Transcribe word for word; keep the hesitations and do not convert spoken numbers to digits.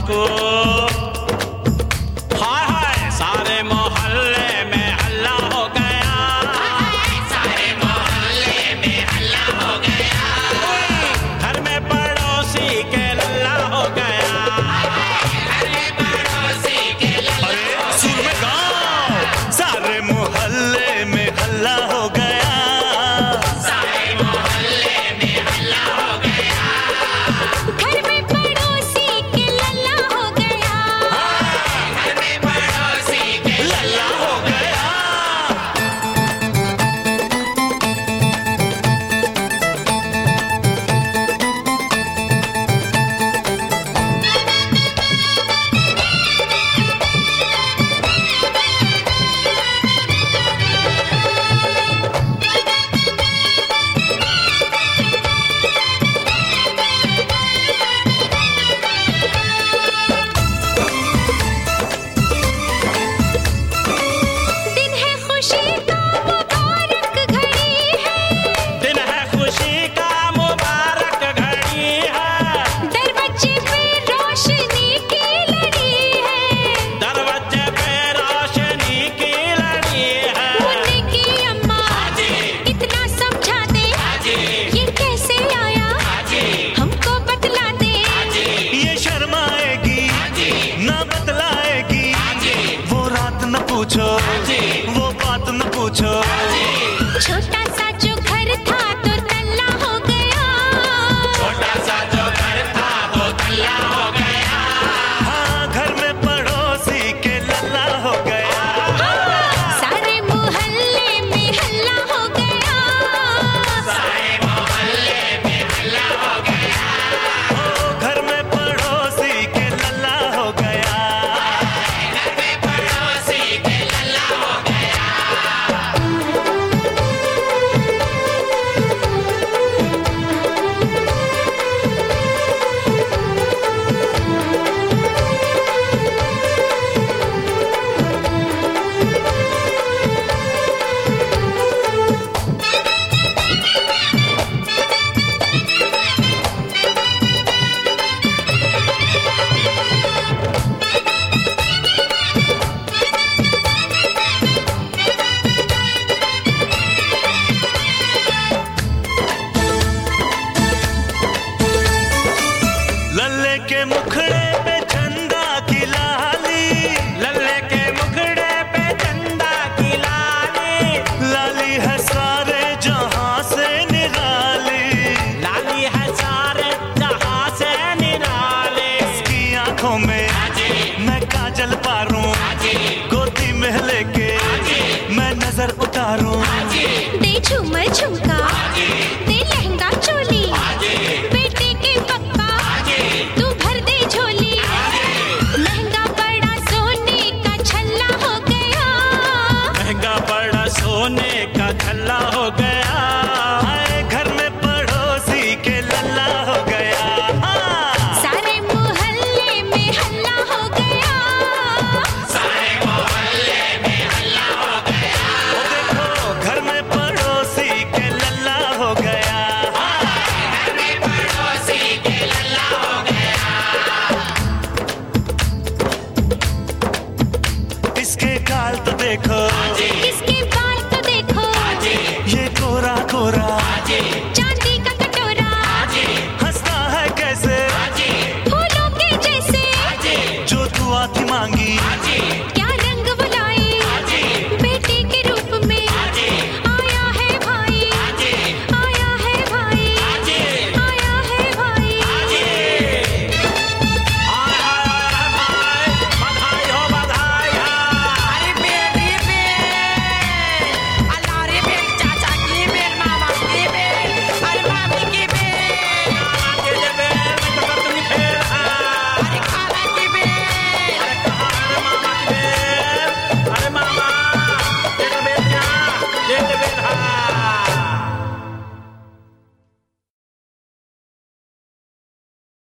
को। हाय हाय सारे मोहल्ले में हल्ला हो गया, सारे मोहल्ले में हल्ला हो गया, घर में पड़ोसी के लल्ला हो गया, घर में पड़ोसी के लल्ला। अरे सुर में गाओ, सारे मोहल्ले में हल्ला हो गया, सारे मोहल्ले में हल्ला हो गया, घर में पड़ोसी के लल्ला हो गया, घर में पड़ोसी के लल्ला हो गया। दिन है खुशी का मुबारक घड़ी है, दिन है खुशी का मुबारक घड़ी है, दरवाजे पे रोशनी की लड़ी है, दरवाजे पे रोशनी की लड़ी है। मुन्ने की अम्मा इतना समझा दे, ये कैसे आया हमको बतला दे, ये शर्माएगी ना बतलाएगी, वो रात न पूछो वो बात न पूछो। छोटा सा जो घर था तो तल्ला हो गया, छोटा सा जो घर था वो तल्ला हो गया, हाँ घर में पड़ोसी के लल्ला हो गया, सारे मोहल्ले में हल्ला हो गया, सारे मोहल्ले में हल्ला हो गया, ओ घर में पड़ोसी के लल्ला हो गया। घर में पड़ोसी के लल्ला हो गया। लल्ले के मुखड़े पे चंदा की लाली, लल्ले के मुखड़े पे चंदा की लाली, लाली है सारे जहां से निराली, लाली है सारे जहां से निराली। इसकी आंखों में मैं काजल पारूं, गोदी में लेके मैं नजर उतारूं, दे झूमर झुमका, दे लहंगा चोली, बेटे के पप्पा तू भर दे झोली, महंगा बड़ा सोने का छल्ला हो गया, महंगा बड़ा सोने का छल्ला हो गया।